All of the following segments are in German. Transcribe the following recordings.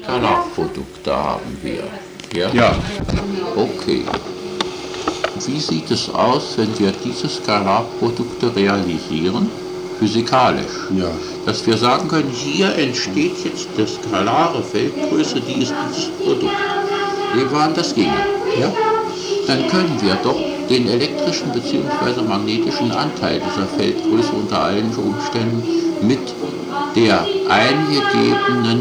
Skalarprodukte haben wir. Ja? Ja. Okay. Wie sieht es aus, wenn wir diese Skalarprodukte realisieren? Physikalisch. Ja. Dass wir sagen können, hier entsteht jetzt die skalare Feldgröße, die ist dieses Produkt. Nehmen wir an, das ginge. Ja? Dann können wir doch den elektrischen bzw. magnetischen Anteil dieser Feldgröße unter allen Umständen mit der eingegebenen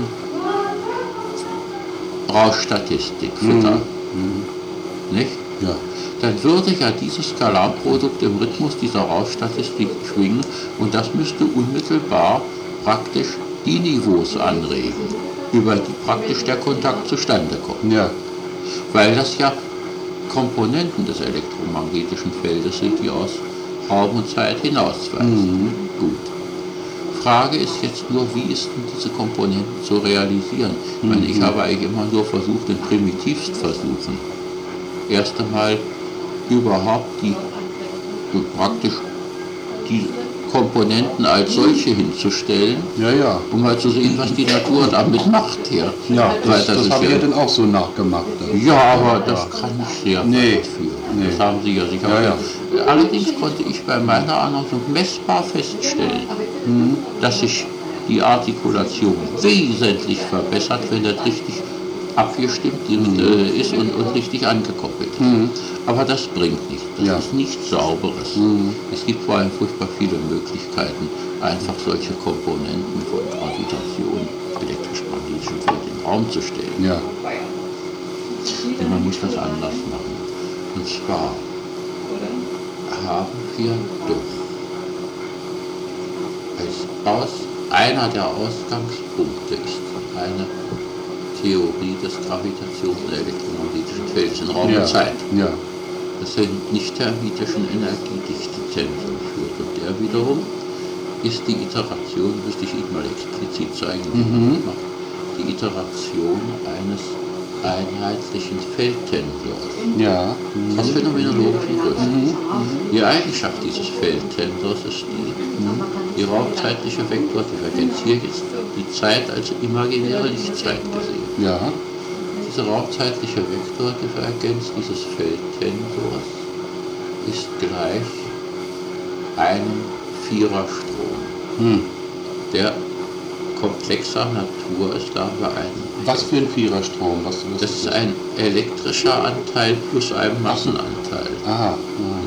Rauschstatistik füttern. Nicht? Ja. Dann würde ja dieses Skalarprodukt im Rhythmus dieser Rauschstatistik schwingen und das müsste unmittelbar praktisch die Niveaus anregen, über die praktisch der Kontakt zustande kommt. Ja. Weil das ja Komponenten des elektromagnetischen Feldes sind, die aus Raum und Zeit hinausweisen. Gut. Frage ist jetzt nur, wie ist denn diese Komponenten zu realisieren? Ich meine, ich habe eigentlich immer nur versucht, in Primitivstversuchen erst einmal überhaupt praktisch die Komponenten als solche hinzustellen, Ja. um mal zu sehen, was die Natur damit macht hier. Ja, das habe ich ja ja dann auch so nachgemacht. Ja, aber das kann nicht sehr weit führen. Nee. Das haben Sie ja sicher. Ja. Allerdings konnte ich bei meiner Analyse messbar feststellen, dass sich die Artikulation wesentlich verbessert, wenn das richtig abgestimmt ist und richtig angekoppelt ist. Aber das bringt nichts. Das ist nichts Sauberes. Es gibt vor allem furchtbar viele Möglichkeiten, einfach solche Komponenten von Gravitation, elektrisch-magnetischem Feld in den Raum zu stellen. Ja. Denn man muss das anders machen. Und zwar haben wir doch einer der Ausgangspunkte ist eine Theorie des Gravitations- und elektromagnetischen Feldes in Raum und Zeit. Ja. Das einen nicht-hermitischen Energiedichte-Tensor führt. Und der wiederum ist die Iteration, müsste ich Ihnen mal explizit zeigen, die Iteration eines einheitlichen Feldtensors. Ja. Aus phänomenologischen Gründen. Die Eigenschaft dieses Feldtensors ist die raumzeitliche Vektordivergenz. Hier ist die Zeit als imaginäre Lichtzeit gesehen. Ja. Diese raumzeitliche Vektordivergenz dieses Feldtensors ist gleich einem Viererstrom, der komplexer Natur ist, da haben wir einen. Was für ein Viererstrom? Das ist ein elektrischer Anteil plus ein Massenanteil. Aha.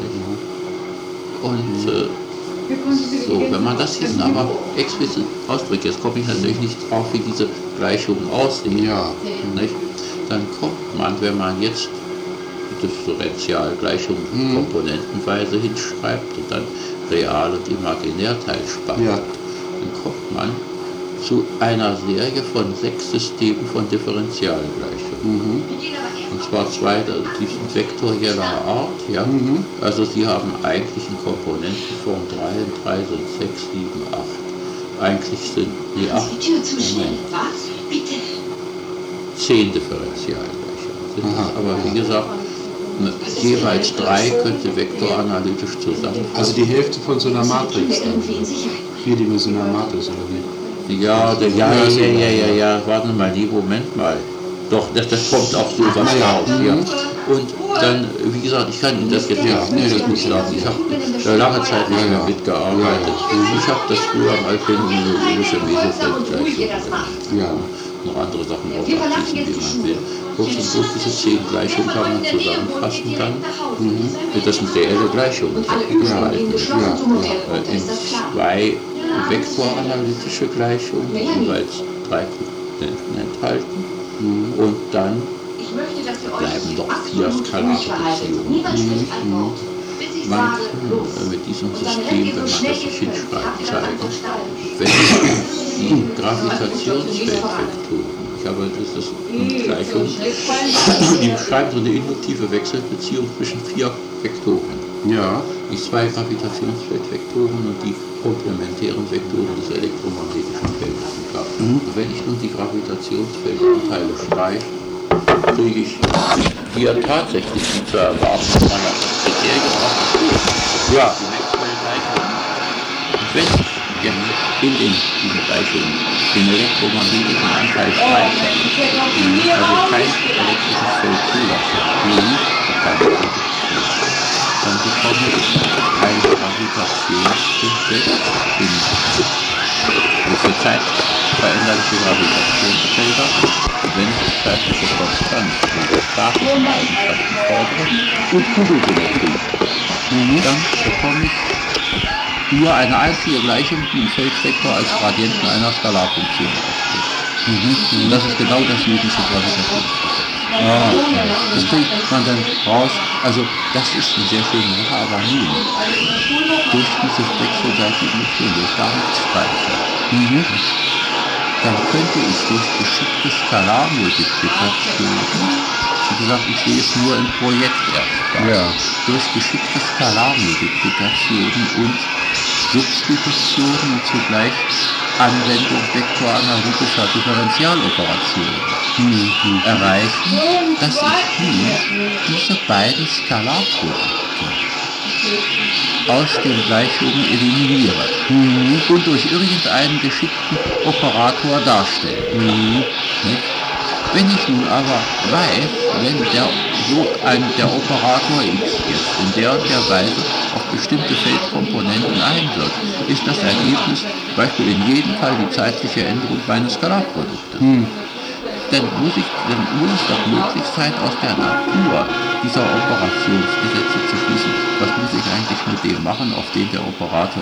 Und so, wenn man das jetzt aber explizit ausdrückt, jetzt komme ich natürlich nicht drauf, wie diese Gleichungen aussehen, nicht? Dann kommt man, wenn man jetzt die Differentialgleichung komponentenweise hinschreibt und dann Real- und Imaginärteil speichert, dann kommt man zu einer Serie von 6 Systemen von Differentialgleichungen. Und zwar zwei, die sind vektorieller Art. Ja? Also sie haben eigentlich in Komponentenform 3 und 3 sind 6, 7, 8. Eigentlich sind die 8, 10 Differentialgleichungen. Aber wie gesagt, jeweils 3 könnte vektoranalytisch zusammenfassen. Also die Hälfte von so einer Matrix dann? Vierdimensionale Matrix oder wie? Ja, warten mal, Moment mal. Doch, das kommt auch so was raus. Ja. Und dann, wie gesagt, ich kann Ihnen das jetzt nicht sagen. Ich habe lange Zeit nicht mehr mitgearbeitet. Ich habe das früher mal phänomenologische Mesofeldgleichung. Noch andere Sachen aufschließen, wie man will. Und so diese 10 Gleichungen kann man zusammenfassen dann. Das sind reelle Gleichungen, in 2 vektoranalytische Gleichungen, die jeweils 3 Komponenten enthalten. Und dann bleiben doch 4 skalare Beziehungen. Man kann mit diesem System, wenn man das nicht hinschreibt, zeigen, wenn die Gravitationsfeldvektoren, ich habe das ist eine Gleichung, die beschreiben so eine induktive Wechselbeziehung zwischen 4 Vektoren. Die 2 Gravitationsfeldvektoren und die komplementären Vektoren des elektromagnetischen Feldes. Und wenn ich nun die Gravitationsfeldanteile streiche, kriege ich hier tatsächlich die zu erwarten von einer Kriterien auf. Die Maxwell-Gleichung. Und wenn ich jetzt in diesen Gleichungen den elektromagnetischen Anteil streichen, also kein elektrisches Feld zulassen, dann bekomme ich ein Gravitationseffekt in für Zeit veränderliche Gravitationsfelder, wenn ich zeitliche Konstanz und statische Eigenschaften fordere und Kugelsymmetrie. Dann bekomme ich nur eine einzige Gleichung, die im Feldvektor als Gradienten einer Skalarfunktion ausdrückt. Und das ist genau das Newtonsche Gravitationsgesetz. Das kriegt man dann raus, also das ist eine sehr schöne Sache, aber nun, durch diese wechselseitigen Methoden, durch gar nichts speichern, dann könnte ich durch geschickte Skalarmultiplikationen, wie gesagt, ich sehe es nur im Projekt erst, durch geschickte Skalarmultiplikationen und Substitutionen und zugleich Anwendung vektoranalytischer Differentialoperationen erreichen, dass ich nun diese beiden Skalarprodukte aus den Gleichungen eliminiere und durch irgendeinen geschickten Operator darstelle. Wenn ich nun aber weiß, wenn der Operator x jetzt in der Weise auf bestimmte Feldkomponenten einwirkt, ist das Ergebnis zum Beispiel in jedem Fall die zeitliche Änderung meines Skalarproduktes. Dann muss es doch möglich sein, aus der Natur dieser Operationsgesetze zu schließen. Was muss ich eigentlich mit dem machen, auf den der Operator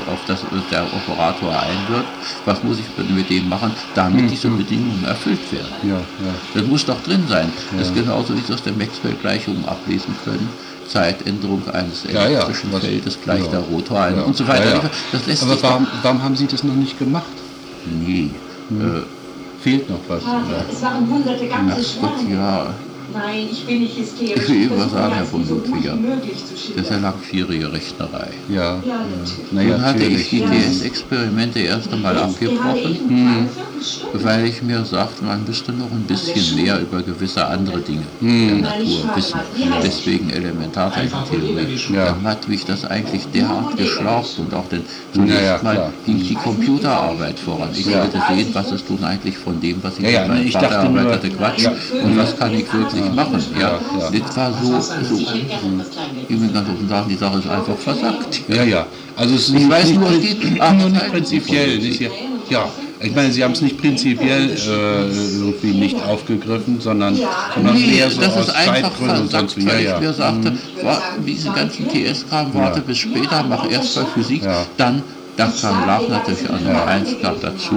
einwirkt? Was muss ich mit dem machen, damit diese Bedingungen erfüllt werden? Das muss doch drin sein. Das ist genauso, wie Sie aus der Maxwell-Gleichung ablesen können. Zeitänderung eines elektrischen Feldes gleich der Rotor und so weiter. Das lässt aber warum haben Sie das noch nicht gemacht? Nee. Fehlt noch was? Es waren hunderte ganze Schlangen. Nein, ich bin nicht hysterisch. Ich will Ihnen was sagen, Herr von Ludwiger. Das ist ja langwierige Rechnerei. Nun hatte ich die TS-Experimente erst einmal abgebrochen, weil ich mir sagte, man müsste noch ein bisschen mehr über gewisse andere Dinge der Natur wissen. Deswegen Elementarteilchentheorie. Dann hat mich das eigentlich derart geschlaucht und auch zunächst mal ging die Computerarbeit voran. Ich wollte sehen, was ist nun eigentlich von dem, was ich in meinem Vater erarbeitete, Quatsch und was kann ich wirklich machen. Das war so ich will ganz offen sagen, die Sache ist einfach versackt. Also es ist ich weiß nur, es geht nicht prinzipiell. Ich meine, Sie haben es nicht prinzipiell irgendwie nicht aufgegriffen, sondern mehr so das aus ist einfach Zeitgründen und sonst wie. Weil ich mir sagte, diese ganzen TS-Kram, warte bis später, mach erst mal Physik, dann lag natürlich an Nummer 1 gab dazu.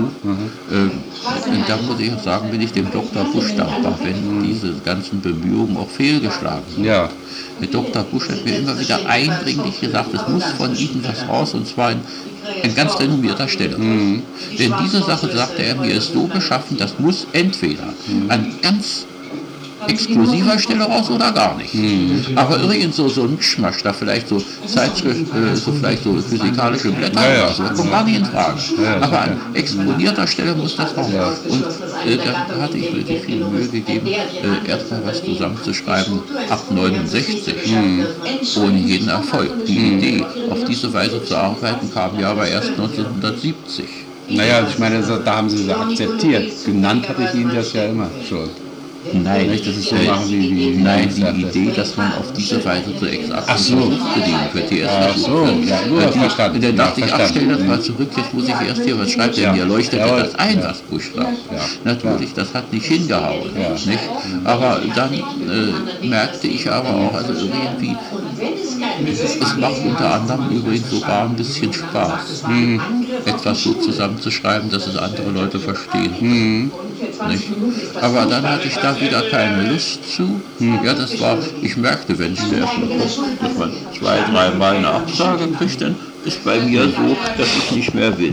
Und da muss ich auch sagen, bin ich dem Dr. Busch dankbar, wenn diese ganzen Bemühungen auch fehlgeschlagen sind. Der Dr. Busch hat mir immer wieder eindringlich gesagt, es muss von Ihnen was raus, und zwar ein ganz renommierter Stelle. Denn diese Sache, sagte er mir, ist so beschaffen, das muss entweder an ganz exklusiver Stelle raus oder gar nicht. Aber irgend so ein Mischmasch, da vielleicht so Zeitschrift, vielleicht so physikalische Blätter oder so, das kommt gar nicht in Frage. Aber an exponierter Stelle muss das raus. Und da hatte ich wirklich viel Mühe gegeben, erstmal was zusammenzuschreiben ab 69, ohne jeden Erfolg. Die Idee, auf diese Weise zu arbeiten, kam ja aber erst 1970. Ich meine, da haben Sie sie akzeptiert. Genannt hatte ich Ihnen das ja immer schon. Nein, nicht, dass es so machen wie nein, die Idee, dass man auf diese Weise so exakt bedienen für TS verstanden. Dann dachte ich, stell das mal zurück, jetzt muss ich erst hier was schreiben, denn hier leuchtet das ein, was Busch sagt. Natürlich, das hat nicht hingehauen, nicht? Aber dann merkte ich aber auch, also irgendwie, es macht unter anderem übrigens sogar ein bisschen Spaß, etwas so zusammenzuschreiben, dass es andere Leute verstehen. Nicht? Aber dann hatte ich da wieder keine Lust zu. Ich merkte, wenn ich erst mal gucke, dass man 2-3 Mal eine Absage kriegt, dann ist bei mir so, dass ich nicht mehr will.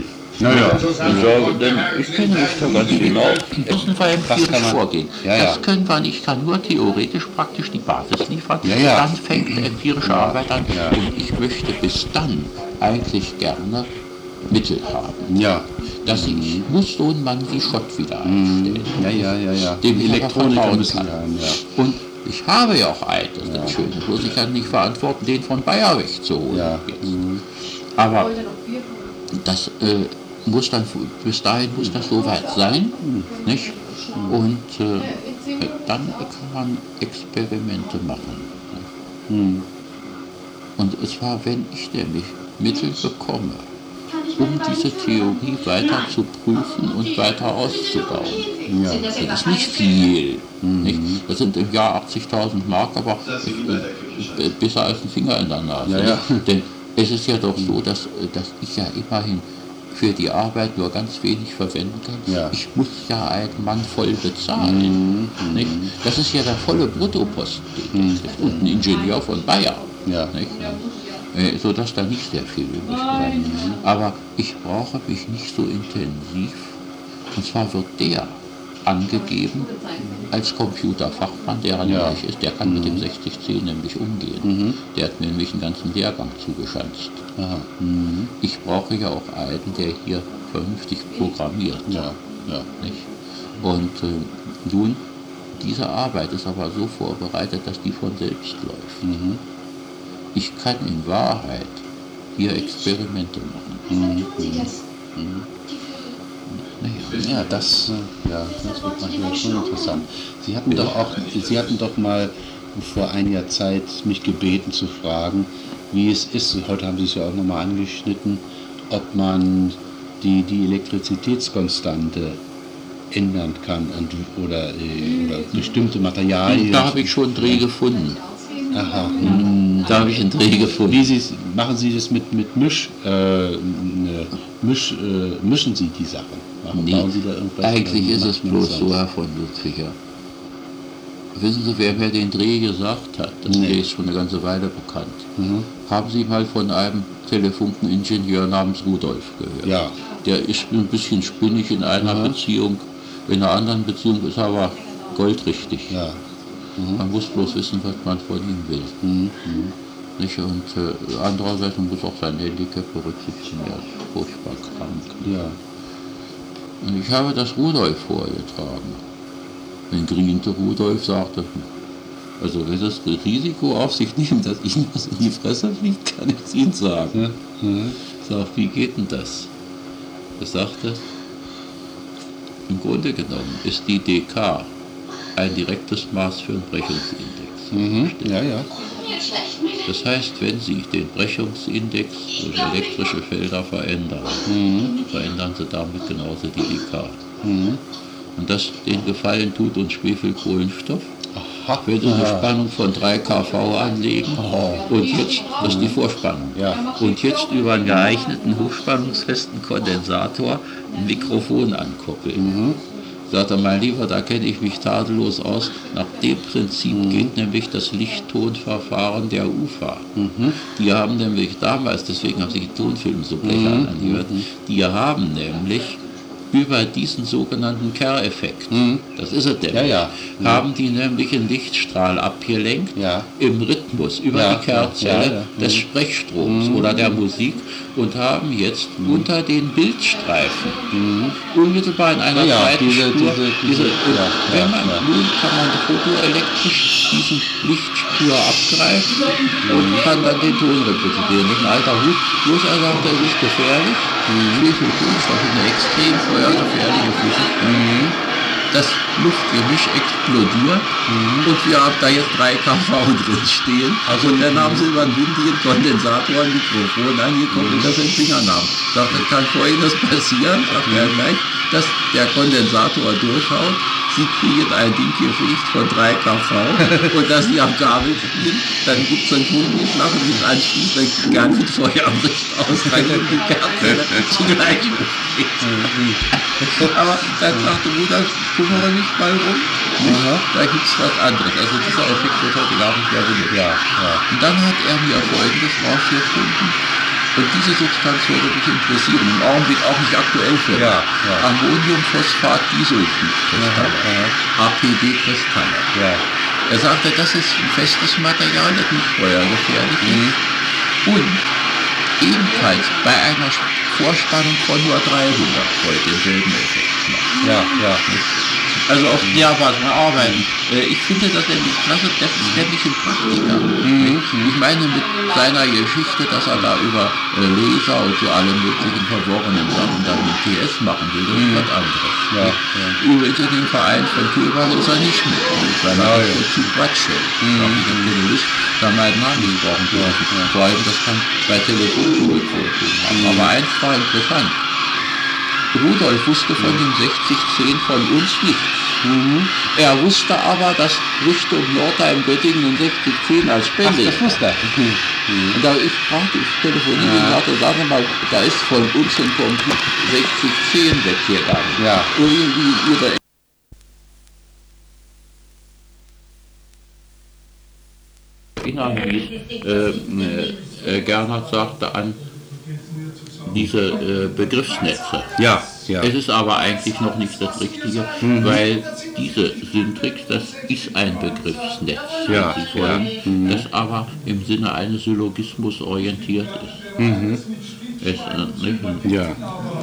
Denn ich kenne mich da ganz genau. Erstens war empirisch vorgehen. Das können wir nicht. Ich kann nur theoretisch praktisch die Basis liefern. Dann fängt die empirische Arbeit an. Und ich möchte bis dann eigentlich gerne Mittel haben. Ich muss so einen Mann wie Schott wieder einstellen. Dem Elektroniker müssen haben. Und ich habe ja auch einen, das ist das Schöne. Bloß ich kann nicht verantworten, den von Bayer wegzuholen. Aber das bis dahin muss das soweit sein, nicht? Und dann kann man Experimente machen. Und zwar, wenn ich nämlich Mittel bekomme, um diese Theorie weiter zu prüfen und weiter auszubauen. Ja. Das ist nicht viel. Nicht? Das sind im Jahr 80.000 Mark, aber besser als ein Finger in der Nase. Ja, ja. Denn es ist ja doch so, dass ich ja immerhin für die Arbeit nur ganz wenig verwenden kann. Ja. Ich muss ja einen Mann voll bezahlen. Nicht? Das ist ja der volle Bruttoposten. Und ein Ingenieur von Bayer. Ja. Nicht? Sodass da nicht sehr viel übrig bleibt. Aber ich brauche mich nicht so intensiv. Und zwar wird der angegeben als Computerfachmann, der reich ist, der kann mit dem 6010 nämlich umgehen. Der hat mir nämlich einen ganzen Lehrgang zugeschanzt. Ich brauche ja auch einen, der hier vernünftig programmiert. Ja. Ja. Nicht? Und nun, diese Arbeit ist aber so vorbereitet, dass die von selbst läuft. Ich kann in Wahrheit hier Experimente machen. Ja, das wird manchmal schon interessant. Sie hatten doch mal vor einiger Zeit mich gebeten zu fragen, wie es ist, heute haben Sie es ja auch nochmal angeschnitten, ob man die Elektrizitätskonstante ändern kann oder bestimmte Materialien. Da habe ich schon einen Dreh gefunden. Aha. Da habe ich einen Dreh gefunden. Machen Sie das mit mischen Sie die Sachen? Bauen Sie da irgendwas? Eigentlich ist es bloß so, Herr von Ludwiger. Wissen Sie, wer mir den Dreh gesagt hat? Das Dreh ist schon eine ganze Weile bekannt. Haben Sie mal von einem Telefunkeningenieur namens Rudolf gehört? Ja. Der ist ein bisschen spinnig in einer Beziehung, in einer anderen Beziehung ist er aber goldrichtig. Ja. Man muss bloß wissen, was man von ihm will. Nicht? Und andererseits muss auch sein Handicap berücksichtigen, er ist furchtbar krank. Ja. Und ich habe das Rudolf vorgetragen. Wenn griente Rudolf sagte, also wenn das Risiko auf sich nehmen, dass Ihnen was in die Fresse fliegt, kann ich es Ihnen sagen. Ich sage, wie geht denn das? Er sagte, im Grunde genommen ist die dK ein direktes Maß für den Brechungsindex. Ja, ja. Das heißt, wenn Sie den Brechungsindex durch elektrische Felder verändern, verändern Sie damit genauso die dK. Und das den Gefallen tut uns Schwefelkohlenstoff. Wenn Sie eine Spannung von 3 kV anlegen und jetzt, das ist die Vorspannung, und jetzt über einen geeigneten hochspannungsfesten Kondensator ein Mikrofon ankoppeln. Sagt er, mein Lieber, da kenne ich mich tadellos aus. Nach dem Prinzip geht nämlich das Lichttonverfahren der UFA. Die haben nämlich damals, deswegen haben sie die Tonfilme so blechern angehört, die haben nämlich über diesen sogenannten Kerr-Effekt, das ist es nämlich, haben die nämlich einen Lichtstrahl abgelenkt im Rhythmus über die Kerrzelle des Sprechstroms oder der Musik und haben jetzt unter den Bildstreifen unmittelbar in einer zweiten Spur wenn man nun kann man fotoelektrisch diesen Lichtspur abgreifen und kann dann den Ton repräsentieren. Das ist ein alter Hut, bloß er sagt, es ist gefährlich. Schwefelkohlenstoff ist eine extrem feuergefährliche Physik. Das Luftgemisch explodiert und wir haben da jetzt 3 kV drin stehen. Und dann haben sie über einen windigen Kondensator ein Mikrofon angekoppelt, das in Fingern haben. Sagt, es kann Folgendes passieren, sagt er gleich, dass der Kondensator durchhaut. Sie kriegen ein Ding gefegt von 3 kV und dass Sie am Kabel ziehen, dann gibt es einen Kugelschlag und das anschließt, dann gar nicht Feuer bricht aus, dann gibt die Kerze zugleich besteht. Aber dann sagte Rudolf, kümmere mich mal rum, da gibt es was anderes. Also dieser Effekt wird heute gar nicht mehr benutzt. Und dann hat er mir Folgendes rausgefunden. Und diese Substanz würde mich interessieren, im Augenblick auch nicht aktuell für mich. Ammoniumphosphat-Disulfid-Kristalle, APD-Kristalle. Er sagte, das ist ein festes Material, das nicht feuergefährlich ist. Und ebenfalls bei einer Vorspannung von nur 300 Volt denselben Effekt macht. Also auf der Basis arbeiten. Ich finde das nämlich klasse, das ist nämlich ein Praktiker. Ich meine mit seiner Geschichte, dass er da über Laser und so alle möglichen verworrenen Sachen dann mit TS machen will, das ist was anderes. Ja, Übrigens in dem Verein von Kühlmann ist er nicht mit, weil er das zu Quatsch hält. Ich habe keine Lust, da mal nachgesprochen zu lassen. Vor allem, das kann bei Telefonzurückfolgen haben. Aber eins war interessant. Rudolf wusste von dem 6010 von uns nichts. Er wusste aber, dass Richtung Nordheim-Göttingen ein 6010 als Spende ist. Das wusste er. Und da ich fragte, ich telefonierte und sagte, sag mal, da ist von uns ein Computer 6010 weggegangen. Ja. Irgendwie ihre Gernhardt sagte an diese Begriffsnetze. Ja, ja. Es ist aber eigentlich noch nicht das Richtige, weil diese Syntrix, das ist ein Begriffsnetz, Ja, wenn Sie wollen, das aber im Sinne eines Syllogismus orientiert ist. Nicht? Ja.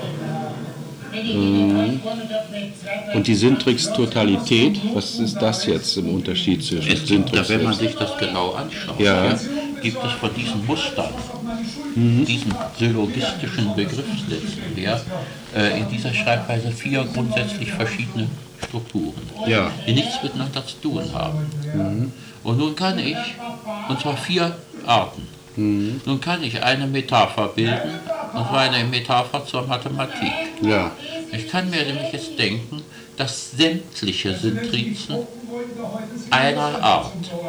Und die Syntrix-Totalität, was ist das jetzt im Unterschied zwischen Es gibt, Syntrix? wenn man sich das genau anschaut, Ja. gibt es von diesen Mustern, diesen syllogistischen Begriffssätzen her, in dieser Schreibweise 4 grundsätzlich verschiedene Strukturen, Ja. die nichts miteinander zu tun haben. Und nun kann ich, und zwar 4 Arten, nun kann ich eine Metapher bilden, und zwar eine Metapher zur Mathematik. Ja. Ich kann mir nämlich jetzt denken, dass sämtliche Syntrizen einer Art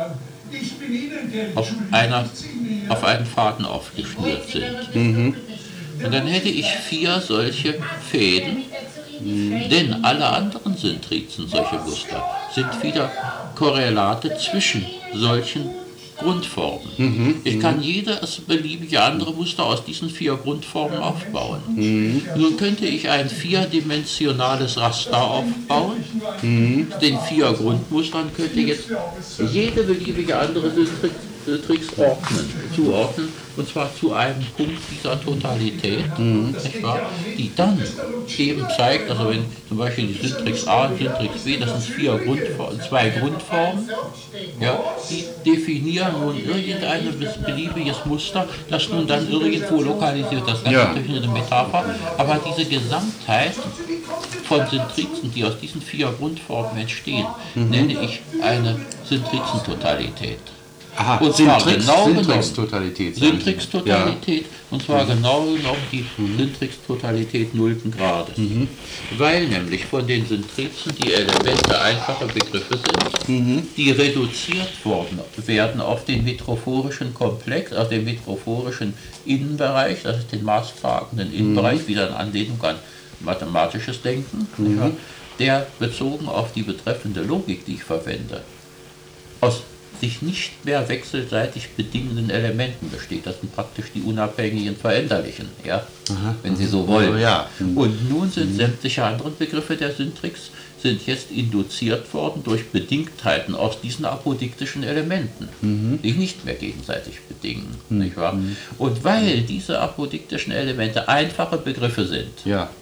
auf einen Faden aufgeschnürt sind. Und dann hätte ich 4 solche Fäden, denn alle anderen Syntrizen, solche Muster, sind wieder Korrelate zwischen solchen Grundformen. Ich kann jedes beliebige andere Muster aus diesen 4 Grundformen aufbauen. Nun könnte ich ein 4-dimensionales Raster aufbauen. Den 4 Grundmustern könnte jetzt jede beliebige andere Syntrix zuordnen, und zwar zu einem Punkt dieser Totalität, nicht wahr? Die dann eben zeigt, also wenn zum Beispiel die Syntrix A und Syntrix B, das sind 2 Grundformen, ja, die definieren nun irgendein beliebiges Muster, das nun dann irgendwo lokalisiert. Das ist natürlich eine Metapher, aber diese Gesamtheit von Syntrizen, die aus diesen 4 Grundformen entstehen, nenne ich eine Syntrizentotalität. Aha, und zwar Syntrix-Totalität. Syntrix-Totalität, und zwar genau genommen die Syntrix-Totalität 0. Grades. Weil nämlich von den Syntrizen die Elemente einfache Begriffe sind, die reduziert werden auf den metrophorischen Komplex, auf den metrophorischen Innenbereich, das ist den maßtragenden Innenbereich, wieder in Anlehnung an mathematisches Denken, der bezogen auf die betreffende Logik, die ich verwende, aus sich nicht mehr wechselseitig bedingenden Elementen besteht. Das sind praktisch die unabhängigen Veränderlichen, ja, wenn Sie so wollen. Und nun sind sämtliche anderen Begriffe der Syntrix sind jetzt induziert worden durch Bedingtheiten aus diesen apodiktischen Elementen, die nicht mehr gegenseitig bedingen. Nicht wahr? Und weil diese apodiktischen Elemente einfache Begriffe sind,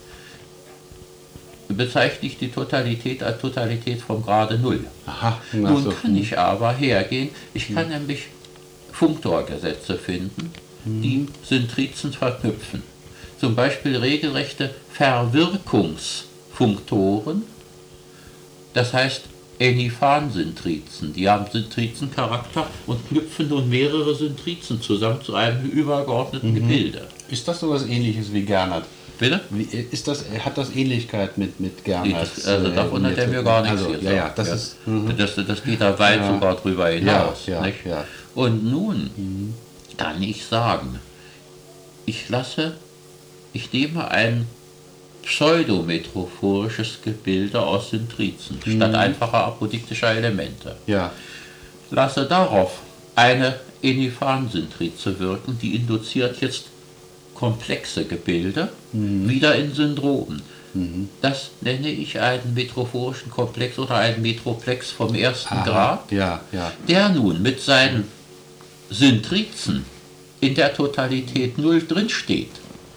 bezeichne ich die Totalität als Totalität vom Grade 0. Nun kann ich aber hergehen, ich kann nämlich Funktorgesetze finden, die Syntrizen verknüpfen. Zum Beispiel regelrechte Verwirkungsfunktoren, das heißt Eniphan-Syntrizen, die haben Syntrizencharakter und knüpfen nun mehrere Syntrizen zusammen zu einem übergeordneten Gebilde. Ist das sowas Ähnliches wie Gernhardt? Bitte? Hat das Ähnlichkeit mit Gernhardt? Also davon hat er mir gar nichts gesagt. Das geht da weit sogar drüber hinaus. Und nun kann ich sagen, ich nehme ein pseudometrophorisches Gebilde aus Syntrizen statt einfacher apodiktischer Elemente. Lasse darauf eine Eniphan-Syntrize wirken, die induziert jetzt komplexe Gebilde, wieder in Syndromen. Das nenne ich einen metrophorischen Komplex oder einen Metroplex vom 1. Grad, der nun mit seinen Syntrizen in der Totalität 0 drinsteht.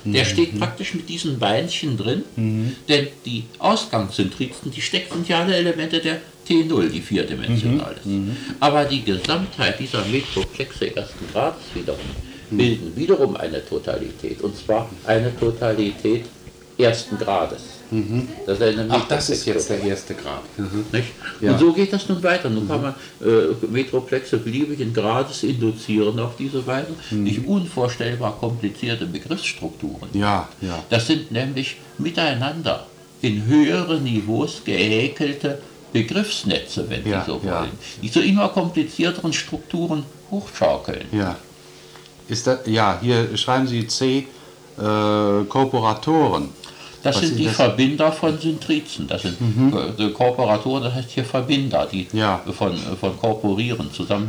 Der steht praktisch mit diesen Beinchen drin, denn die Ausgangssyntrizen, die sind ja alle Elemente der T0, die vierdimensional ist. Aber die Gesamtheit dieser Metroplexe ersten Grades wiederum bilden wiederum eine Totalität, und zwar eine Totalität ersten Grades. Das ist eine Ach, das ist jetzt der erste Grad. Nicht? Ja. Und so geht das nun weiter. Nun kann man Metroplexe beliebigen Grades induzieren auf diese Weise. Nicht unvorstellbar komplizierte Begriffsstrukturen. Ja, ja. Das sind nämlich miteinander in höhere Niveaus gehäkelte Begriffsnetze, wenn Ja, Sie so ja. wollen, die zu immer komplizierteren Strukturen hochschaukeln. Ja. Ist das, ja, hier schreiben Sie C, Korporatoren. Das Was sind sind die das? Verbinder von Syntrizen. Das sind Korporatoren, das heißt hier Verbinder, die Ja. von Korporieren zusammen.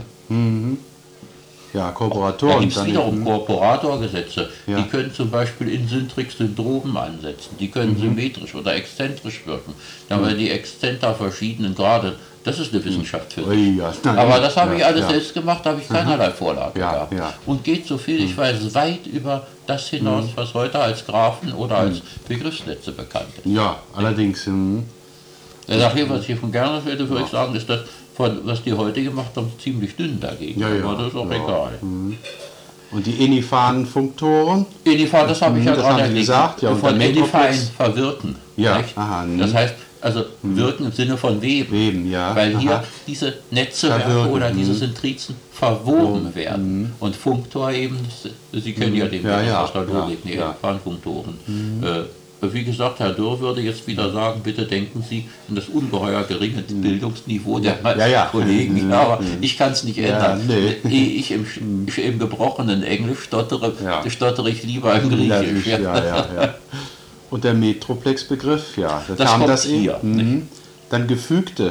Ja, Da Korporatoren. gibt es dann- wiederum Korporatorgesetze. Ja. Die können zum Beispiel in Syntrik-Syndromen ansetzen. Die können symmetrisch oder exzentrisch wirken. Dann werden die Exzenter verschiedenen Grade. Das ist eine Wissenschaft für sich. Ui, ja, nein, Aber das habe ich ja, alles ja. selbst gemacht, da habe ich keinerlei Vorlage Ja, gehabt. ja. Und geht, so viel ich weiß, weit über das hinaus, was heute als Graphen oder als Begriffsnetze bekannt ist. Ja, allerdings. Nachher, was ich hier von Gerner würde, würde ich sagen, ist das, was die heute gemacht haben, ziemlich dünn dagegen. Ja, ja, Aber das ist auch ja. egal. Und die eniphanen Funktoren? Eniphan, das habe ich ja Das gerade haben Sie erklärt. gesagt, ja, und Von der Eniphan Metroplex? verwirken. Ja, nicht? aha, Das heißt, also wirken im Sinne von Weben. Weben, ja, Weil hier aha. diese Netzwerke Verwirken, oder diese Syntrizen verwoben werden. Und Funktor eben, Sie kennen ja den Ja, Begriff ja, aus der Logik, ja, die ja. Eniphan-Funktoren. Wie gesagt, Herr Dürr würde jetzt wieder sagen, bitte denken Sie an das ungeheuer geringe Bildungsniveau der meisten Ja, ja. Kollegen. Ja, aber ich kann es nicht ändern. nee. Ehe ich im gebrochenen Englisch stottere, Ja. stottere ich lieber im Griechisch. Ja, ja. Und der Metroplex-Begriff, ja. Das kam kommt eben. hier, Dann gefügte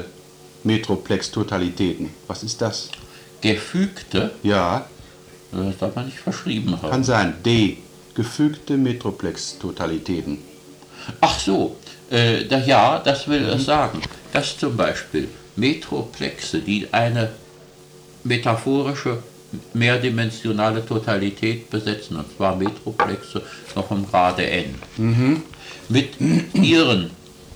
Metroplex-Totalitäten. Was ist das? Gefügte, Ja, das darf man nicht verschrieben haben. kann sein. D. Gefügte Metroplex-Totalitäten. Ach so, ja, das will es sagen, dass zum Beispiel Metroplexe, die eine metaphorische mehrdimensionale Totalität besetzen, und zwar Metroplexe noch im Grade n, mit ihren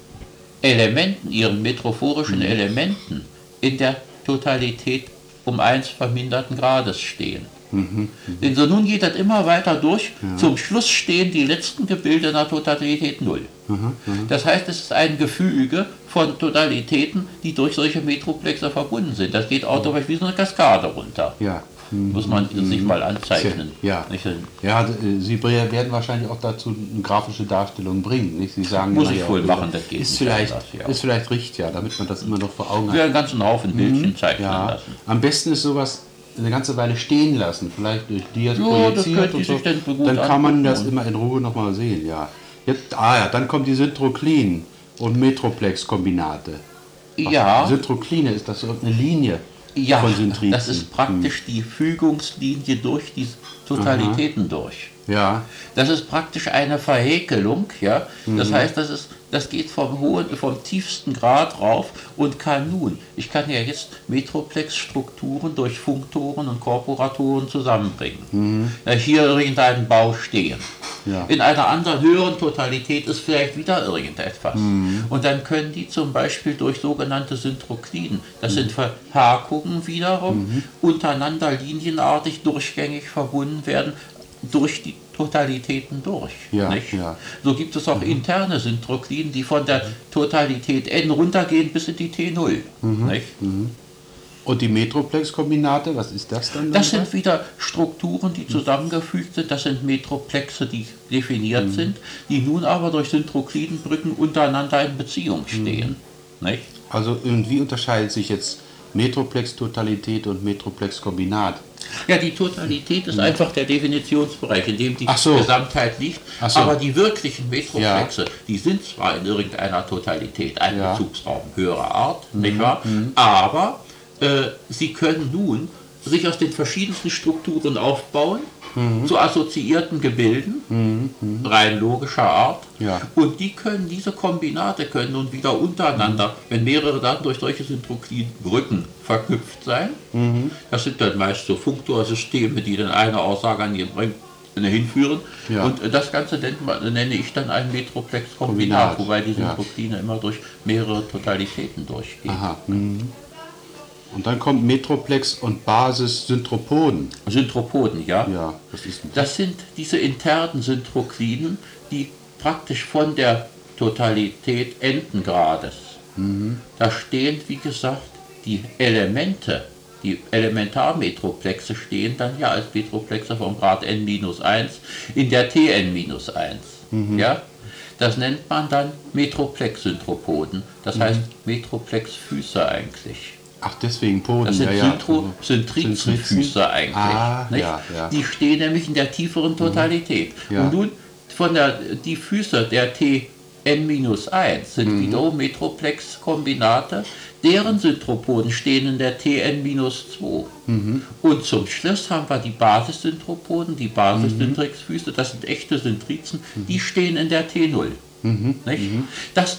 Elementen, ihren metaphorischen Elementen in der Totalität um 1 verminderten Grades stehen. Denn so nun geht das immer weiter durch. Zum Schluss stehen die letzten Gebilde in der Totalität 0. Das heißt, es ist ein Gefüge von Totalitäten, die durch solche Metroplexe verbunden sind. Das geht automatisch wie so eine Kaskade runter. Ja. Muss man sich mal anzeichnen. Ja. Nicht? Ja, Sie werden wahrscheinlich auch dazu eine grafische Darstellung bringen. Nicht? Sie sagen Muss immer, ich ja, wohl machen, das geht ist nicht vielleicht, anders, ja. ist vielleicht richtig, ja, damit man das immer noch vor Augen hat. Wir einen ganzen Haufen Bildchen zeichnen Ja, lassen. am besten ist sowas eine ganze Weile stehen lassen, vielleicht durch Dias Ja, das projiziert könnte und so. sich dann gut Dann kann man das angucken. immer in Ruhe nochmal sehen, ja. Jetzt, dann kommt die Syntroklin und Metroplex-Kombinate. Ja. Syntrokline, ist das so eine Linie Ja, von Syntrizen? das ist praktisch die Fügungslinie durch die Totalitäten durch. Ja, Das ist praktisch eine Verhäkelung, ja. Das heißt, das geht vom tiefsten Grad rauf und kann nun, ich kann ja jetzt Metroplex-Strukturen durch Funktoren und Korporatoren zusammenbringen. Hier irgendein Bau stehen. Ja. In einer anderen höheren Totalität ist vielleicht wieder irgendetwas. Und dann können die zum Beispiel durch sogenannte Syntrokliden, das sind Verhakungen wiederum, untereinander linienartig durchgängig verbunden werden durch die Totalitäten durch. Ja, nicht? ja. So gibt es auch interne Syntrokliden, die von der Totalität n runtergehen bis in die T0. Nicht? und die Metroplex-Kombinate, was ist das dann? Das sind wieder Strukturen, die zusammengefügt sind. Das sind Metroplexe, die definiert sind, die nun aber durch Syntroklidenbrücken untereinander in Beziehung stehen. Nicht? Also und wie unterscheidet sich jetzt Metroplex-Totalität und Metroplex-Kombinat? Ja, die Totalität ist einfach der Definitionsbereich, in dem die Ach so. Gesamtheit liegt. Ach so. Aber die wirklichen Metroplexe, die sind zwar in irgendeiner Totalität ein Ja. Bezugsraum höherer Art, nicht wahr? Aber sie können nun sich aus den verschiedensten Strukturen aufbauen, zu assoziierten Gebilden, rein logischer Art. Ja. Und diese Kombinate können nun wieder untereinander, wenn mehrere dann durch solche Syntroklidbrücken verknüpft sein. Das sind dann meist so Funktorsysteme, die dann eine Aussage an hinführen. Ja. Und das Ganze nenne ich dann ein Metroplex-Kombinat, Kombinat, wobei die ja. Syntrokline immer durch mehrere Totalitäten durchgehen. Aha. Und dann kommt Metroplex und Basis-Syntropoden. Syntropoden, ja. Ja, was ist denn Das sind diese internen Syntroklinen, die praktisch von der Totalität enden Grades. Da stehen, wie gesagt, die Elemente, die Elementarmetroplexe stehen dann ja als Metroplexe vom Grad n-1 in der Tn-1. Ja? Das nennt man dann Metroplex-Syntropoden, das heißt Metroplex-Füße eigentlich. Ach, deswegen Poden. Das sind ja, Syntrizenfüße eigentlich. Ah, nicht? ja, ja. Die stehen nämlich in der tieferen Totalität. Ja. Und nun die Füße der Tn-1 sind wiederum Metroplex-Kombinate, deren Syntropoden stehen in der Tn-2. Und zum Schluss haben wir die Basissyntropoden, die Basissyntrixfüße, das sind echte Syntrizen, die stehen in der T0. Nicht? Das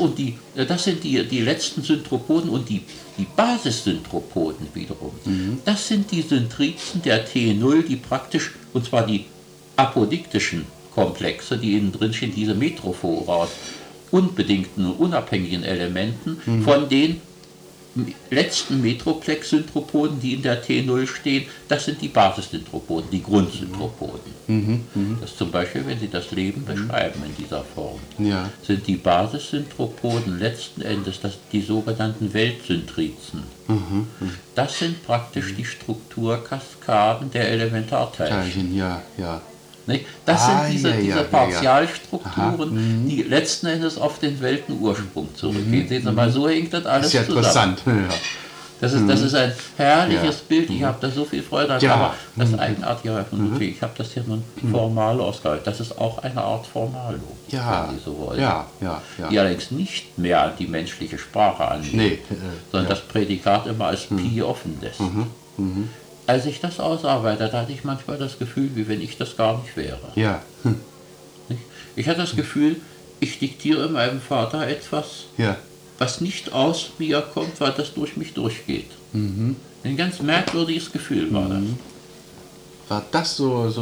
sind die letzten Syntropoden und die Basissyntropoden wiederum. Das sind die Syntrizen der T0, die praktisch, und zwar die apodiktischen Komplexe, die innen drin stehen, diese Metrophore aus unbedingten und unabhängigen Elementen von den letzten Metroplex-Syntropoden, die in der T0 stehen, das sind die Basissyntropoden, die Grundsyntropoden. Das zum Beispiel, wenn Sie das Leben beschreiben in dieser Form, Ja. sind die Basissyntropoden letzten Endes die sogenannten Weltsyntrizen. Das sind praktisch die Strukturkaskaden der Elementarteilchen. Teilchen, ja, ja. Nicht? Das Ah, sind diese ja, ja, ja, ja. Partialstrukturen, die letzten Endes auf den Weltenursprung zurückgehen. Sehen Sie mal, so hängt das alles Ist ja zusammen. interessant. Ja. Das ist ein herrliches Ja. Bild, ich habe da so viel Freude an, Ja. aber das Eigenartige von Ludwig, ich habe das hier nun formal ausgehalten. Das ist auch eine Art Formallogik, Ja. wenn Sie so wollen. Ja, ja, ja. Die allerdings nicht mehr an die menschliche Sprache angeht, Nee, sondern das Prädikat immer als Pi offen lässt. Als ich das ausarbeitete, hatte ich manchmal das Gefühl, wie wenn ich das gar nicht wäre. ja. Nicht? Ich hatte das Gefühl, ich diktiere meinem Vater etwas, Ja. was nicht aus mir kommt, weil das durch mich durchgeht. Ein ganz merkwürdiges Gefühl war das. War das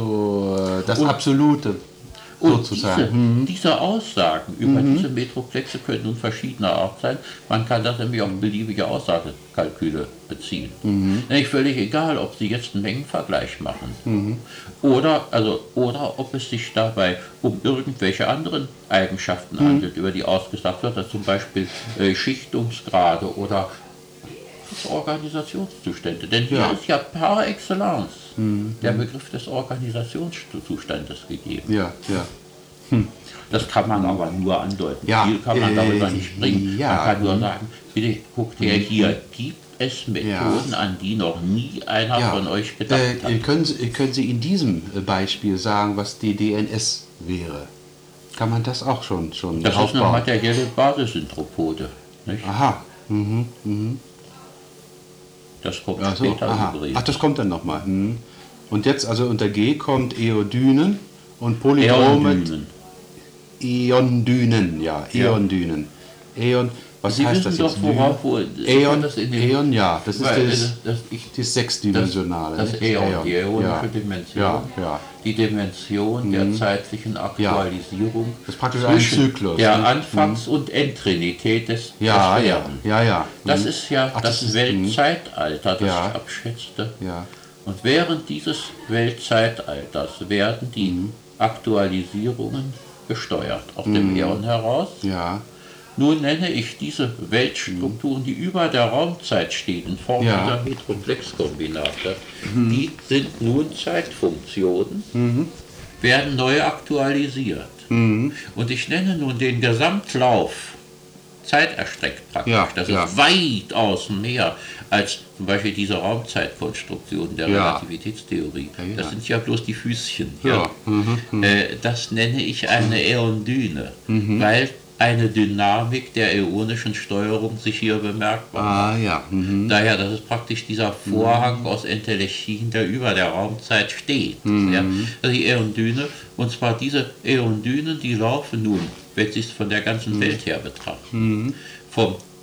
so das Und- Absolute Und sozusagen? diese Aussagen über diese Metroplexe können nun verschiedener Art sein. Man kann das nämlich auf beliebige Aussagekalküle beziehen. Nämlich völlig egal, ob Sie jetzt einen Mengenvergleich machen oder ob es sich dabei um irgendwelche anderen Eigenschaften handelt, über die ausgesagt wird, also zum Beispiel Schichtungsgrade oder Organisationszustände. Denn hier Ja. ist ja par excellence der Begriff des Organisationszustandes gegeben. Ja, ja. Das kann man aber nur andeuten. Ja, Viel kann man darüber nicht bringen. ja, Man kann nur sagen, bitte guckt her, hier gibt es Methoden, an die noch nie einer Ja. von euch gedacht hat. Können Sie in diesem Beispiel sagen, was die DNS wäre? Kann man das auch schon Das ist eine aufbauen? materielle Basissynthropode. Nicht? Aha. Das kommt Ach so, später aha. übrigens. Ach, das kommt dann nochmal. Und jetzt, also unter G kommt Eodynen und Polydrome. Eondünen, ja, Eondünen. Eon, was Sie heißt wissen das doch, jetzt? Eon, das in den, Eon, ja, das ist weil, das Sechsdimensionale. das nicht? Äon, die äonische ja. Dimension, Ja, ja. die Dimension der zeitlichen Aktualisierung Das ist praktisch ein zwischen Zyklus, der ne? Anfangs- und Endtrinität des Ja, ja, Werden. ja, ja. Das ist ja Ach, das ist- Weltzeitalter, das Ja. ich abschätzte. Ja. Und während dieses Weltzeitalters werden die Aktualisierungen gesteuert aus dem Äon heraus. Ja. Nun nenne ich diese Weltstrukturen, die über der Raumzeit stehen, in Form Ja. dieser Metroplex-Kombinate, die sind nun Zeitfunktionen, werden neu aktualisiert. Und ich nenne nun den Gesamtlauf zeiterstreckt praktisch. Ja, Das ja. ist weitaus mehr als zum Beispiel diese Raumzeitkonstruktion der Ja. Relativitätstheorie. Ja, ja. Das sind ja bloß die Füßchen. Ja. Das nenne ich eine Äondyne, weil eine Dynamik der äonischen Steuerung sich hier bemerkbar macht. Ah, ja. Daher, das ist praktisch dieser Vorhang aus Entelechin, der über der Raumzeit steht. Ja? Also die Äondyne, und zwar diese Äondynen, die laufen nun, wenn Sie es von der ganzen Welt her betrachten, vom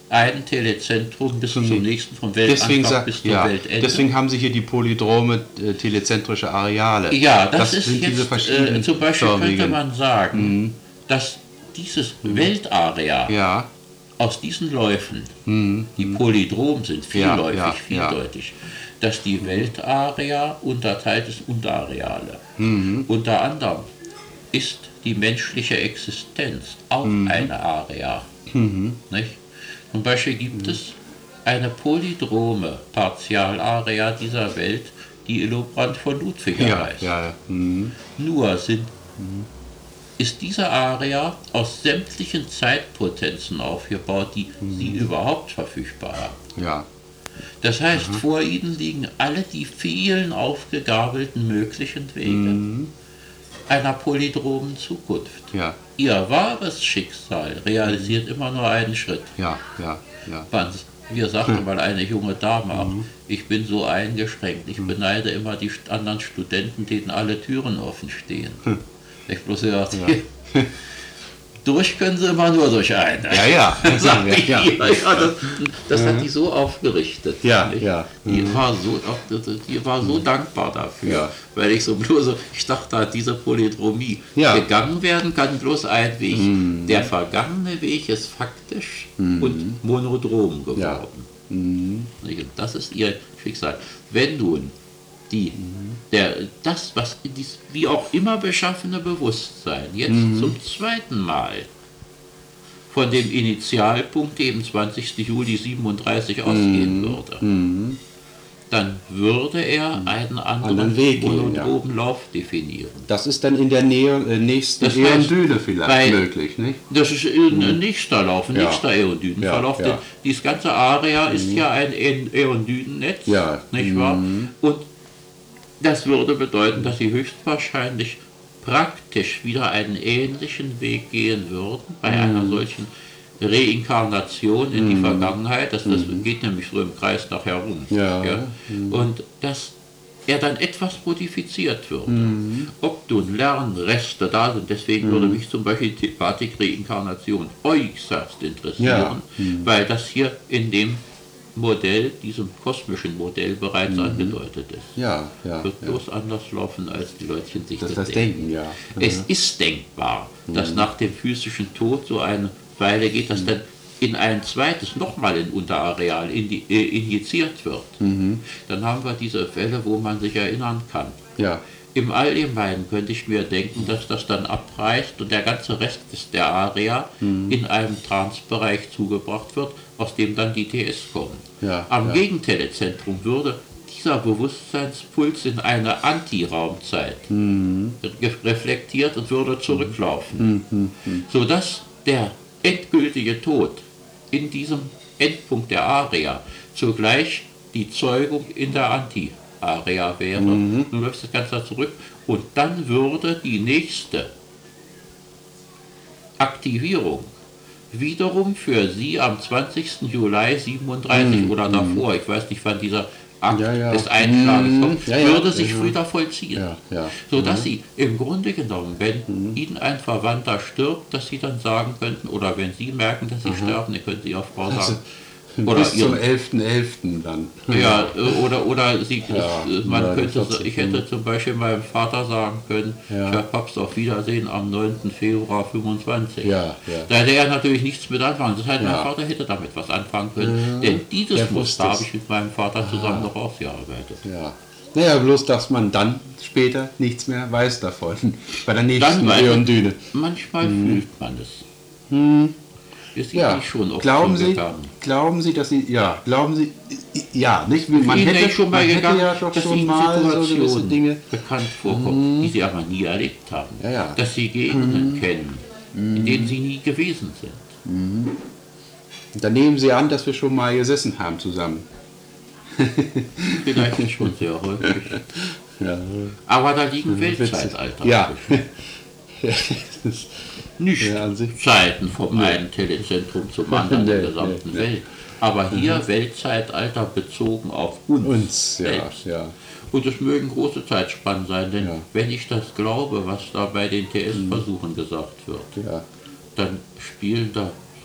ein Telezentrum bis zum nächsten, vom Deswegen, Weltanfang bis zum Weltende. deswegen haben Sie hier die polydrome telezentrische Areale. Ja, das ist sind jetzt, diese verschiedenen zum Beispiel könnte förmigen. man sagen, dass dieses Weltarea Ja, aus diesen Läufen, die polydrom sind, vielläufig, ja. vieldeutig, dass die Weltarea unterteilt ist Unterareale. Unter anderem ist die menschliche Existenz auch eine Area. Nicht? Zum Beispiel gibt es eine polydrome Partialarea dieser Welt, die Illobrand von Ludwiger heißt. Nur ist diese Area aus sämtlichen Zeitpotenzen aufgebaut, die sie überhaupt verfügbar haben. ja. Das heißt, vor ihnen liegen alle die vielen aufgegabelten möglichen Wege einer polydromen Zukunft. Ja, Ihr wahres Schicksal realisiert immer nur einen Schritt. ja. Mir sagte mal eine junge Dame auch, ich bin so eingeschränkt, ich beneide immer die anderen Studenten, denen alle Türen offen stehen. Ich bloß gesagt, durch können sie immer nur durch eine. Ja, das sagen wir. Ja. Das hat die so aufgerichtet. Ja, nicht? ja. Die war so dankbar dafür, Ja. weil ich ich dachte, diese Polydromie gegangen werden kann bloß ein Weg. Der vergangene Weg ist faktisch und monodrom geworden. Und das ist ihr Schicksal. Wenn nun das, was dieses wie auch immer beschaffene Bewusstsein jetzt zum zweiten Mal von dem Initialpunkt, dem 20. Juli 37 ausgehen würde, dann würde er einen anderen Weg monodromen Lauf definieren. Das ist dann in der nächsten Das heißt, Eondyle vielleicht möglich, nicht? Das ist ein nächster Lauf, ein nächster Eondydenverlauf. Ja. Dieses ganze Area ist ja ein Eondydennetz, nicht wahr? Und das würde bedeuten, dass sie höchstwahrscheinlich praktisch wieder einen ähnlichen Weg gehen würden bei einer solchen Reinkarnation in die Vergangenheit. Das geht nämlich so im Kreis nachher rum. Und dass er dann etwas modifiziert würde. Ob nun Lernreste da sind, deswegen würde mich zum Beispiel die Thematik-Reinkarnation äußerst interessieren, weil das hier in dem Modell, diesem kosmischen Modell bereits angedeutet ist. Wird bloß anders laufen, als die Leutchen sich das denken. Es ist denkbar, dass nach dem physischen Tod so eine Weile geht, dass dann in ein zweites nochmal in Unterareal injiziert wird. Dann haben wir diese Fälle, wo man sich erinnern kann. Im Allgemeinen könnte ich mir denken, dass das dann abreißt und der ganze Rest der Area in einem Transbereich zugebracht wird, aus dem dann die TS kommen. Am Gegentelezentrum würde dieser Bewusstseinspuls in eine Antiraumzeit reflektiert und würde zurücklaufen, sodass der endgültige Tod in diesem Endpunkt der Area zugleich die Zeugung in der Anti-Area wäre. Nun läuft das Ganze zurück und dann würde die nächste Aktivierung wiederum für Sie am 20. Juli 37 oder davor, ich weiß nicht, wann dieser Akt des Einschlages kommt, würde sich wieder vollziehen. Sodass Sie im Grunde genommen, wenn Ihnen ein Verwandter stirbt, dass Sie dann sagen könnten, oder wenn Sie merken, dass Sie sterben, dann können Sie Ihrer Frau sagen, oder bis zum 11.11. dann. Ja, oder sie, man könnte, ich hätte zum Beispiel meinem Vater sagen können, Herr Papst, auf Wiedersehen am 9. Februar 25. Da hätte er natürlich nichts mit anfangen. Das heißt, mein Vater hätte damit was anfangen können, denn dieses Muster habe ich mit meinem Vater zusammen noch ausgearbeitet. Naja, bloß, dass man dann später nichts mehr weiß davon, bei der nächsten Eondyne. Manchmal fühlt man es. Schon glauben Sie, dass Sie, nicht? Man hätte schon mal gegangen, ja doch dass schon Ihnen mal so Situationen gewisse Dinge bekannt vorkommen, die Sie aber nie erlebt haben. Dass Sie Gegenden kennen, in denen Sie nie gewesen sind. Und dann nehmen Sie an, dass wir schon mal gesessen haben zusammen. Vielleicht schon sehr häufig. Aber da liegen Weltzeitalter zwischen. Nicht Zeiten vom einen Telezentrum zum anderen der gesamten Welt, aber hier Weltzeitalter bezogen auf uns selbst. Und es mögen große Zeitspannen sein, denn wenn ich das glaube, was da bei den TS-Versuchen gesagt wird, dann spielen da so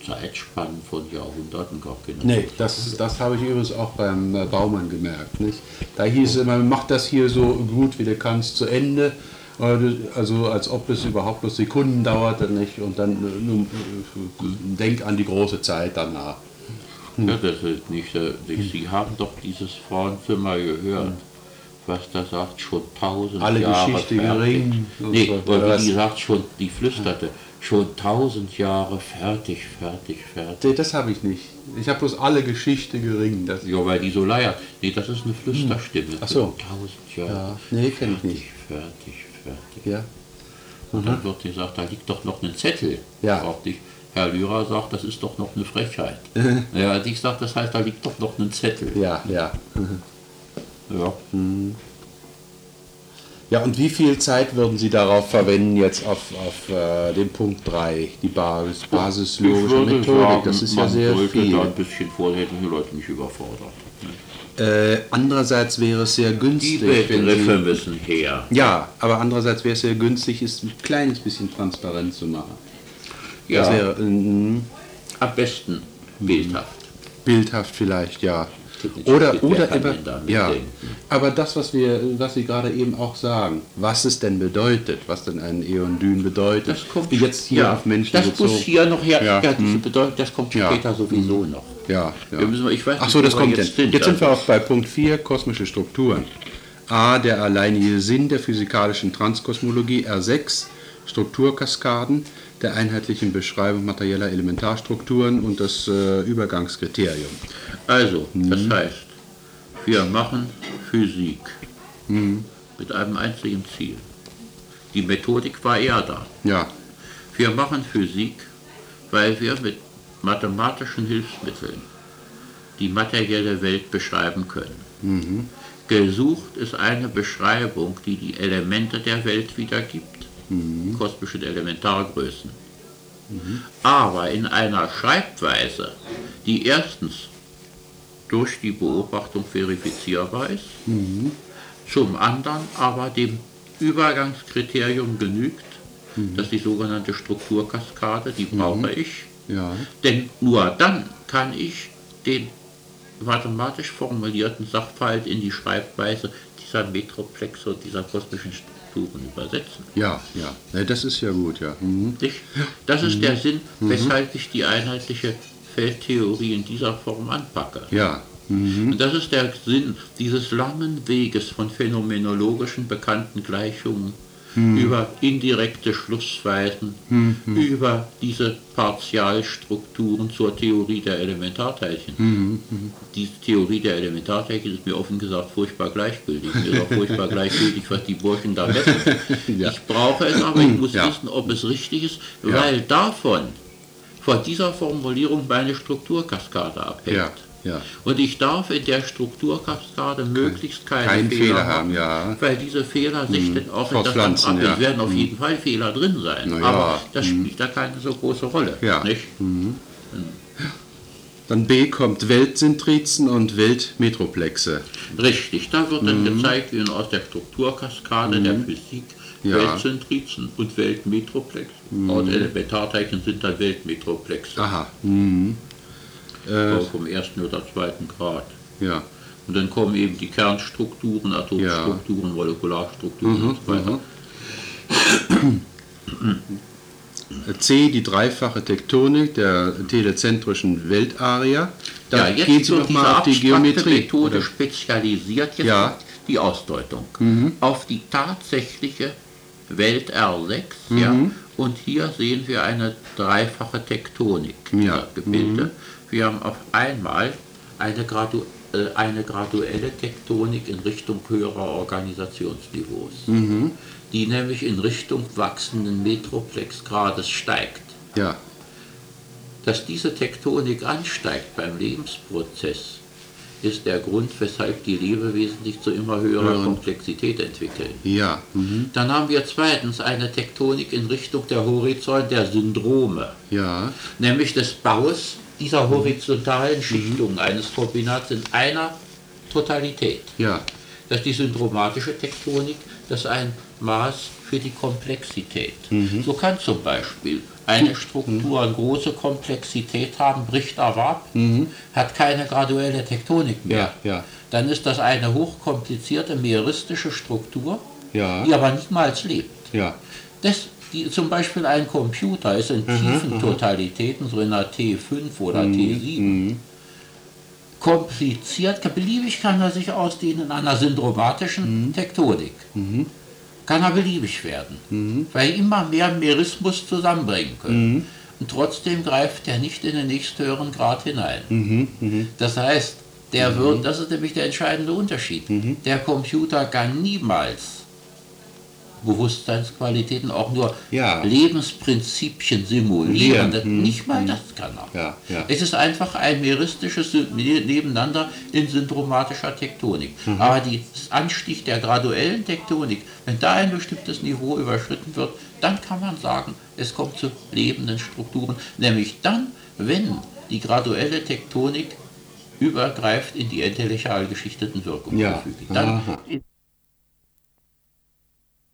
Zeitspannen von Jahrhunderten gar keine. Nee, das habe ich übrigens auch beim Baumann gemerkt. Nicht? Da hieß es immer, mach das hier so gut wie du kannst zu Ende. Also als ob es überhaupt bloß Sekunden dauerte, nicht? Und dann denk an die große Zeit danach. Ja, das ist nicht, Sie haben doch dieses Frauenzimmer gehört, was da sagt, schon 1000 Alle Jahre Geschichte fertig. gering. Nee, oder aber was? wie gesagt, die flüsterte, schon 1000 Jahre fertig. Nee, das habe ich nicht. Ich habe bloß alle Geschichte gering. Das Ja, weil die so leiert. Nee, das ist eine Flüsterstimme. Ach so. 1000 Jahre. Ja, nee, kenn ich nicht. Fertig. Ja. Und dann wird gesagt, da liegt doch noch ein Zettel. Ja. Fragt dich, Herr Lyra sagt, das ist doch noch eine Frechheit. Ja, ich sage, das heißt, da liegt doch noch ein Zettel. Ja. Ja. Ja, und wie viel Zeit würden Sie darauf verwenden, jetzt auf den Punkt 3, die basislogische Methodik? Das ist ja sehr viel. Da ein bisschen vorsichtig, die Leute nicht überfordern. Andererseits wäre es sehr Die günstig, Begriffe müssen her. ja, aber andererseits wäre es sehr günstig, es ein kleines bisschen transparent zu machen. Das Ja, wäre am besten bildhaft. bildhaft vielleicht, ja. Wer Oder kann immer, denn damit ja. denken? Aber das, was Sie gerade eben auch sagen, was es denn bedeutet, was denn ein Eondyn bedeutet, Das kommt wie jetzt hier ja, auf Menschen das bezogen. muss hier noch her. Ja. Ja, diese Bedeutung, das kommt Ja. später sowieso noch. Ja. Wir müssen, ich weiß Ach so, nicht, das wo wir kommt jetzt denn. sind. Jetzt sind wir auch bei Punkt 4, kosmische Strukturen. A, der alleinige Sinn der physikalischen Transkosmologie. R6, Strukturkaskaden der einheitlichen Beschreibung materieller Elementarstrukturen und das Übergangskriterium. Also, das heißt, wir machen Physik mit einem einzigen Ziel. Die Methodik war eher da. Ja, Wir machen Physik, weil wir mit mathematischen Hilfsmitteln die materielle Welt beschreiben können. Gesucht ist eine Beschreibung, die die Elemente der Welt wiedergibt, kosmische Elementargrößen. Aber in einer Schreibweise, die erstens durch die Beobachtung verifizierbar ist, zum anderen aber dem Übergangskriterium genügt, das ist die sogenannte Strukturkaskade, die brauche ich, ja, denn nur dann kann ich den mathematisch formulierten Sachverhalt in die Schreibweise dieser Metroplexe und dieser kosmischen Strukturen übersetzen. ja. Das ist ja gut, ja. Nicht? Das ist der Sinn, weshalb ich die einheitliche Feldtheorie in dieser Form anpacke. Ja, Und das ist der Sinn dieses langen Weges von phänomenologischen bekannten Gleichungen über indirekte Schlussweisen, über diese Partialstrukturen zur Theorie der Elementarteilchen. Die Theorie der Elementarteilchen ist mir offen gesagt furchtbar gleichgültig. Mir ist auch furchtbar gleichgültig, was die Burschen da messen. Ja. Ich brauche es, aber ich muss Ja. wissen, ob es richtig ist, Ja. weil von dieser Formulierung meine Strukturkaskade abhängt. ja. Und ich darf in der Strukturkaskade möglichst keine Keinen Fehler Fehler haben, ja. weil diese Fehler sich dann auch in das Fortpflanzen, abbilden. ja. Es werden auf jeden Fall Fehler drin sein, Na ja. aber das spielt da keine so große Rolle. Ja. Nicht? Dann B kommt Weltzentrizen und Weltmetroplexe. Richtig, da wird dann gezeigt, wie man aus der Strukturkaskade der Physik Ja. Weltzentrizen und Weltmetroplex, und Elementarteilchen sind dann Weltmetroplexe, Aha. auch vom ersten oder zweiten Grad. Ja. Und dann kommen eben die Kernstrukturen, Atomstrukturen, Molekularstrukturen und so weiter. C, die dreifache Tektonik der telezentrischen Weltarea. Da Ja, gehen jetzt Sie wird noch diese mal auf die abstrakte Geometrie. Methode oder? spezialisiert, jetzt Ja. kommt die Ausdeutung auf die tatsächliche Welt R6, ja, und hier sehen wir eine dreifache Tektonik Ja. dieser Gebilde. Wir haben auf einmal eine graduelle Tektonik in Richtung höherer Organisationsniveaus, die nämlich in Richtung wachsenden Metroplexgrades steigt. Ja. Dass diese Tektonik ansteigt beim Lebensprozess, ist der Grund, weshalb die Lebewesen sich zu immer höherer Komplexität entwickeln. Ja. Dann haben wir zweitens eine Tektonik in Richtung der Horizont der Syndrome, Ja. nämlich des Baus dieser horizontalen Schichtungen eines Kombinats in einer Totalität. Ja. Das ist die syndromatische Tektonik, das ist ein Maß für die Komplexität. So kann zum Beispiel eine Struktur eine große Komplexität haben, bricht aber ab, hat keine graduelle Tektonik mehr. Dann ist das eine hochkomplizierte meeristische Struktur, die aber niemals lebt. Zum Beispiel ein Computer ist in tiefen Totalitäten, so in einer T5 oder T7, kompliziert, beliebig kann er sich ausdehnen in einer syndromatischen Tektonik. Kann er beliebig werden, weil immer mehr Merismus zusammenbringen können. Und trotzdem greift er nicht in den nächsthöheren Grad hinein. Das heißt, das ist nämlich der entscheidende Unterschied. Der Computer kann niemals Bewusstseinsqualitäten, auch nur Lebensprinzipien simulieren. Nicht mal das kann er. Es ist einfach ein meristisches Nebeneinander in syndromatischer Tektonik. Aber der Anstieg der graduellen Tektonik, wenn da ein bestimmtes Niveau überschritten wird, dann kann man sagen, es kommt zu lebenden Strukturen. Nämlich dann, wenn die graduelle Tektonik übergreift in die entelechal geschichteten Wirkungsgefüge. Dann